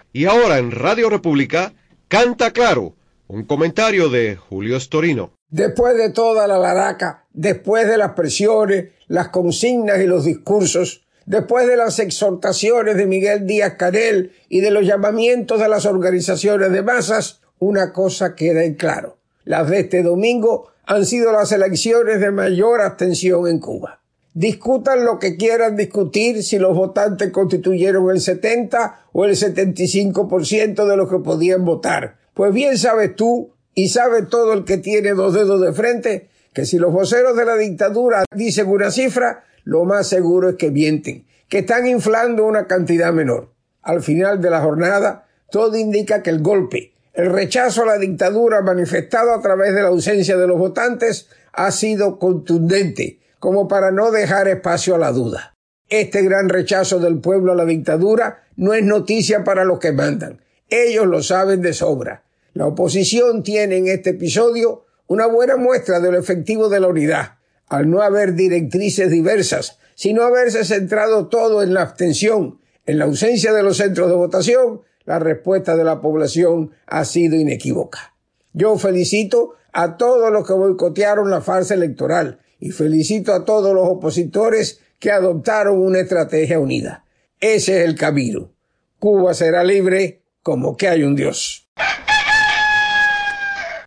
Y ahora en Radio República, Canta Claro, un comentario de Julio Storino. Después de toda la laraca, después de las presiones, las consignas y los discursos, después de las exhortaciones de Miguel Díaz-Canel y de los llamamientos de las organizaciones de masas, una cosa queda en claro. Las de este domingo han sido las elecciones de mayor abstención en Cuba. Discutan lo que quieran discutir si los votantes constituyeron el 70 o el 75% de los que podían votar. Pues bien sabes tú, y sabe todo el que tiene dos dedos de frente, que si los voceros de la dictadura dicen una cifra, lo más seguro es que mienten, que están inflando una cantidad menor. Al final de la jornada, todo indica que el golpe, el rechazo a la dictadura manifestado a través de la ausencia de los votantes, ha sido contundente, como para no dejar espacio a la duda. Este gran rechazo del pueblo a la dictadura no es noticia para los que mandan. Ellos lo saben de sobra. La oposición tiene en este episodio una buena muestra de lo efectivo de la unidad. Al no haber directrices diversas, sino haberse centrado todo en la abstención, en la ausencia de los centros de votación, la respuesta de la población ha sido inequívoca. Yo felicito a todos los que boicotearon la farsa electoral y felicito a todos los opositores que adoptaron una estrategia unida. Ese es el camino. Cuba será libre como que hay un Dios.